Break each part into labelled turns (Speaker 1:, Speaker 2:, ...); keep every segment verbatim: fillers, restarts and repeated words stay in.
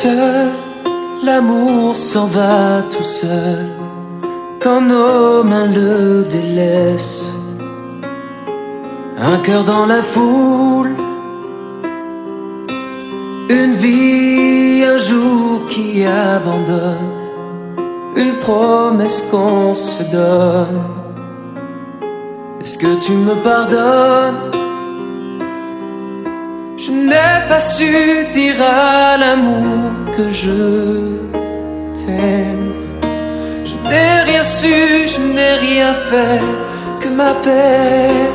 Speaker 1: seul, l'amour s'en va tout seul, quand nos mains le délaissent. Un cœur dans la foule, une vie, un jour qui abandonne, une promesse qu'on se donne. Est-ce que tu me pardonnes? Je n'ai pas su dire à l'amour que je t'aime. Je n'ai rien su, je n'ai rien fait que ma paix.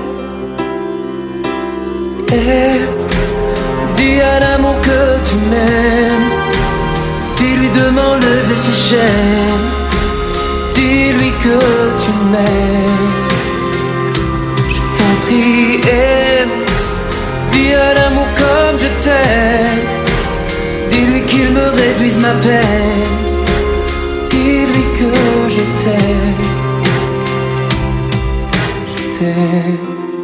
Speaker 1: Et dis à l'amour que tu m'aimes. Dis-lui de m'enlever ses chaînes. Dis-lui que tu m'aimes. Je t'en prie, aime. Dis à l'amour comme je t'aime. Dis-lui qu'il me réduise ma peine. Dis-lui que je t'aime. Je t'aime.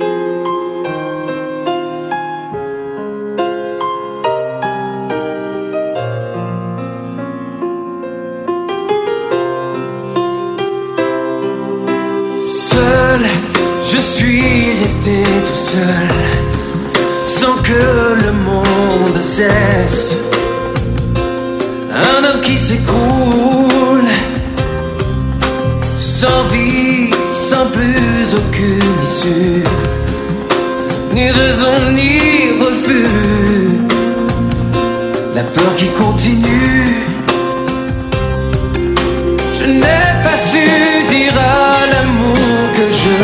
Speaker 1: Seul, je suis resté tout seul, sans que le monde cesse. Un homme qui s'écroule, sans vie, sans plus aucune issue, ni raison ni refus. La peur qui continue. Je n'ai pas su dire à l'amour que je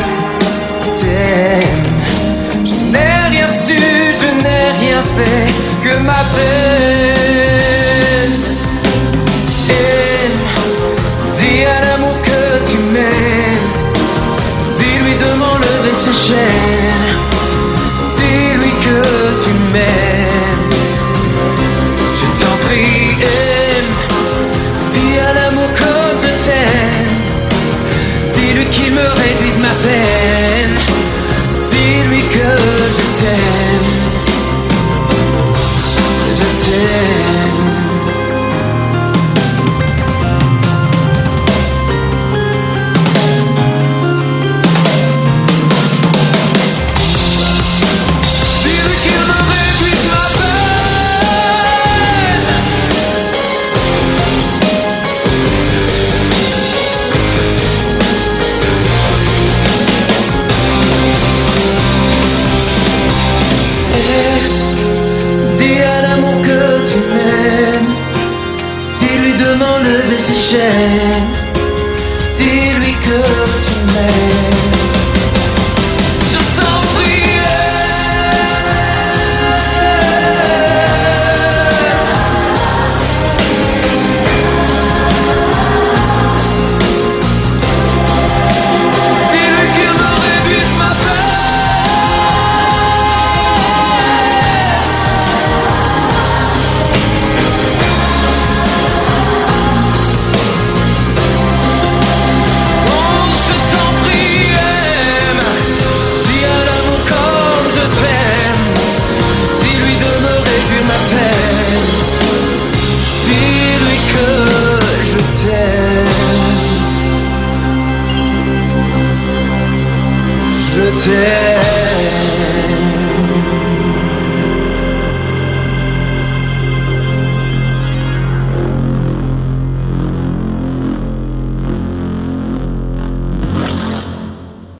Speaker 1: t'aime. Je n'ai rien su, je n'ai rien fait que ma peine. Et dis à l'amour que tu m'aimes. Dis-lui de m'enlever ses chaînes. Dis-lui que tu m'aimes. Je t'en prie, aime. Dis à l'amour comme je t'aime. Dis-lui qu'il me réduise ma peine. Dis-lui que je t'aime. Je t'aime. Dis-lui qu'il me réduise ma peine. Dis à l'amour que tu m'aimes. Dis-lui de m'enlever ses chaînes. Dis-lui que tu m'aimes. Je t'en prie. Dis-lui qu'il me réduise ma je t'aime.